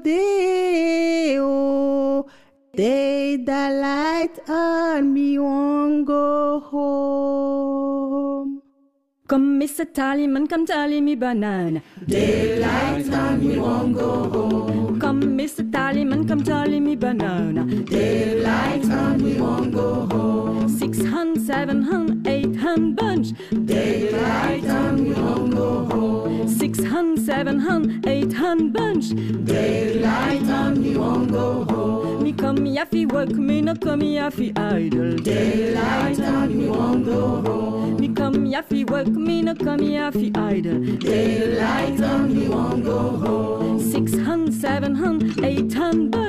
day, oh, day the light and me won't go home. Come, Mr. Tallyman, come tally me banana. Daylight and me won't go home. Come, Mr. Tallyman, come tally me banana. Daylight and me won't go home. 6 hun, 7 hun, 8 hun bunch. Daylight and me won't go home. 6 hun, 7 hun, 8 hun bunch. Daylight and me won't go home. Me come here fi work, me no come here fi idle. Daylight and me won't go home. Me come here fi work, me no come here fi idle. Daylight and me won't go home. 6 hun, 7 hun, 8 hun bunch.